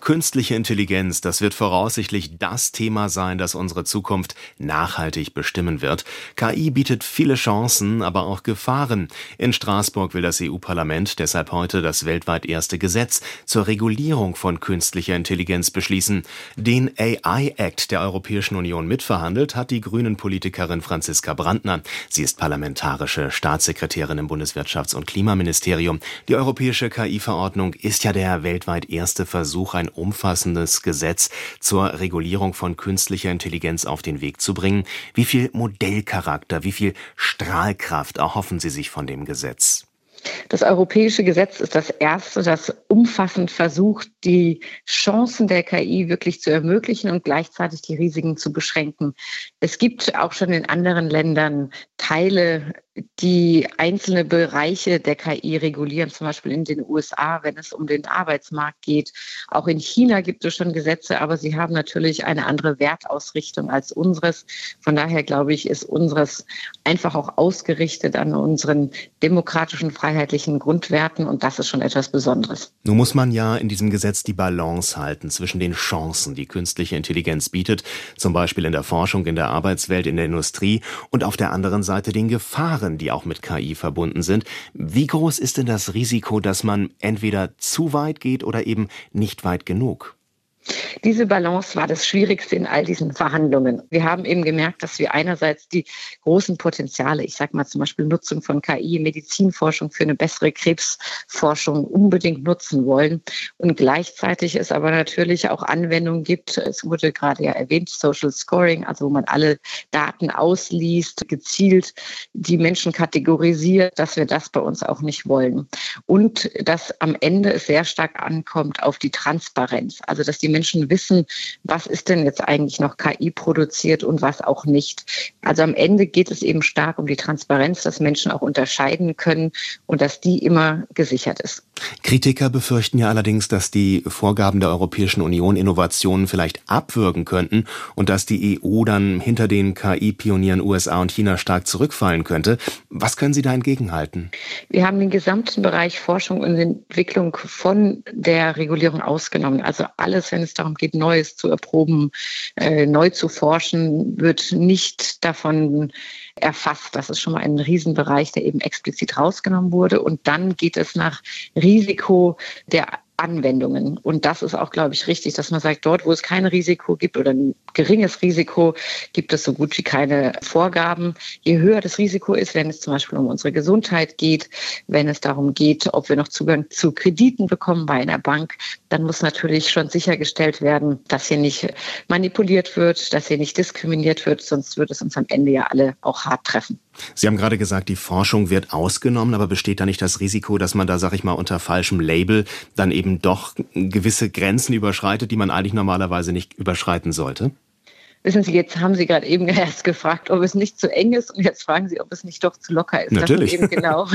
Künstliche Intelligenz, das wird voraussichtlich das Thema sein, das unsere Zukunft nachhaltig bestimmen wird. KI bietet viele Chancen, aber auch Gefahren. In Straßburg will das EU-Parlament deshalb heute das weltweit erste Gesetz zur Regulierung von künstlicher Intelligenz beschließen. Den AI-Act der Europäischen Union mitverhandelt hat die Grünen-Politikerin Franziska Brandner. Sie ist parlamentarische Staatssekretärin im Bundeswirtschafts- und Klimaministerium. Die europäische KI-Verordnung ist ja der weltweit erste Versuch, ein umfassendes Gesetz zur Regulierung von künstlicher Intelligenz auf den Weg zu bringen. Wie viel Modellcharakter, wie viel Strahlkraft erhoffen Sie sich von dem Gesetz? Das europäische Gesetz ist das erste, das umfassend versucht, die Chancen der KI wirklich zu ermöglichen und gleichzeitig die Risiken zu beschränken. Es gibt auch schon in anderen Ländern Teile, die einzelne Bereiche der KI regulieren, zum Beispiel in den USA, wenn es um den Arbeitsmarkt geht. Auch in China gibt es schon Gesetze, aber sie haben natürlich eine andere Wertausrichtung als unseres. Von daher, glaube ich, ist unseres einfach auch ausgerichtet an unseren demokratischen, freiheitlichen Grundwerten, und das ist schon etwas Besonderes. Nun muss man ja in diesem Gesetz die Balance halten zwischen den Chancen, die künstliche Intelligenz bietet, zum Beispiel in der Forschung, in der Arbeitswelt, in der Industrie, und auf der anderen Seite den Gefahren, die auch mit KI verbunden sind. Wie groß ist denn das Risiko, dass man entweder zu weit geht oder eben nicht weit genug? Diese Balance war das Schwierigste in all diesen Verhandlungen. Wir haben eben gemerkt, dass wir einerseits die großen Potenziale, ich sage mal zum Beispiel Nutzung von KI, Medizinforschung für eine bessere Krebsforschung unbedingt nutzen wollen. Und gleichzeitig es aber natürlich auch Anwendungen gibt, es wurde gerade ja erwähnt, Social Scoring, also wo man alle Daten ausliest, gezielt die Menschen kategorisiert, dass wir das bei uns auch nicht wollen. Und dass am Ende es sehr stark ankommt auf die Transparenz, also dass die Menschen wissen, was ist denn jetzt eigentlich noch KI produziert und was auch nicht. Also am Ende geht es eben stark um die Transparenz, dass Menschen auch unterscheiden können und dass die immer gesichert ist. Kritiker befürchten ja allerdings, dass die Vorgaben der Europäischen Union Innovationen vielleicht abwürgen könnten und dass die EU dann hinter den KI-Pionieren USA und China stark zurückfallen könnte. Was können Sie da entgegenhalten? Wir haben den gesamten Bereich Forschung und Entwicklung von der Regulierung ausgenommen. Also alles, wenn es darum geht, Neues zu erproben, neu zu forschen, wird nicht davon erfasst. Das ist schon mal ein Riesenbereich, der eben explizit rausgenommen wurde. Und dann geht es nach Risiko der Anwendungen. Und das ist auch, glaube ich, richtig, dass man sagt, dort, wo es kein Risiko gibt oder ein geringes Risiko, gibt es so gut wie keine Vorgaben. Je höher das Risiko ist, wenn es zum Beispiel um unsere Gesundheit geht, wenn es darum geht, ob wir noch Zugang zu Krediten bekommen bei einer Bank, dann muss natürlich schon sichergestellt werden, dass hier nicht manipuliert wird, dass hier nicht diskriminiert wird, sonst wird es uns am Ende ja alle auch hart treffen. Sie haben gerade gesagt, die Forschung wird ausgenommen, aber besteht da nicht das Risiko, dass man da, sag ich mal, unter falschem Label dann eben doch gewisse Grenzen überschreitet, die man eigentlich normalerweise nicht überschreiten sollte? Wissen Sie, jetzt haben Sie gerade eben erst gefragt, ob es nicht zu eng ist, und jetzt fragen Sie, ob es nicht doch zu locker ist. Natürlich. Das ist eben genau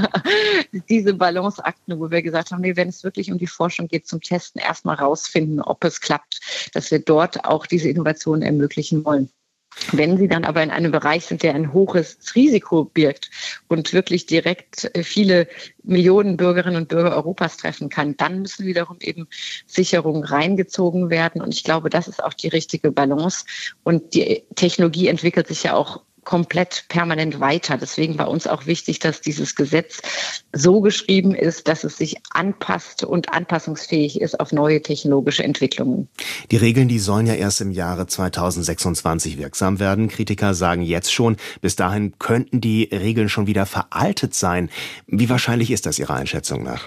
diese Balanceakten, wo wir gesagt haben, nee, wenn es wirklich um die Forschung geht, zum Testen erstmal rausfinden, ob es klappt, dass wir dort auch diese Innovationen ermöglichen wollen. Wenn Sie dann aber in einem Bereich sind, der ein hohes Risiko birgt und wirklich direkt viele Millionen Bürgerinnen und Bürger Europas treffen kann, dann müssen wiederum eben Sicherungen reingezogen werden. Und ich glaube, das ist auch die richtige Balance. Und die Technologie entwickelt sich ja auch komplett permanent weiter. Deswegen war uns auch wichtig, dass dieses Gesetz so geschrieben ist, dass es sich anpasst und anpassungsfähig ist auf neue technologische Entwicklungen. Die Regeln, die sollen ja erst im Jahre 2026 wirksam werden. Kritiker sagen jetzt schon, bis dahin könnten die Regeln schon wieder veraltet sein. Wie wahrscheinlich ist das Ihrer Einschätzung nach?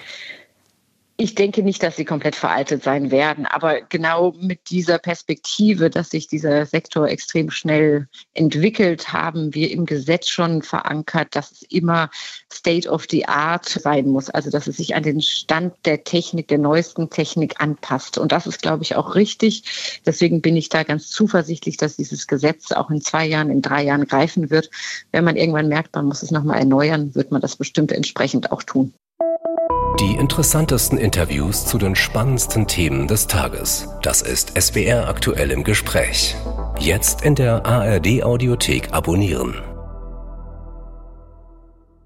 Ich denke nicht, dass sie komplett veraltet sein werden, aber genau mit dieser Perspektive, dass sich dieser Sektor extrem schnell entwickelt, haben wir im Gesetz schon verankert, dass es immer State of the Art sein muss, also dass es sich an den Stand der Technik, der neuesten Technik anpasst. Und das ist, glaube ich, auch richtig. Deswegen bin ich da ganz zuversichtlich, dass dieses Gesetz auch in 2 Jahren, in 3 Jahren greifen wird. Wenn man irgendwann merkt, man muss es nochmal erneuern, wird man das bestimmt entsprechend auch tun. Die interessantesten Interviews zu den spannendsten Themen des Tages. Das ist SWR aktuell im Gespräch. Jetzt in der ARD Audiothek abonnieren.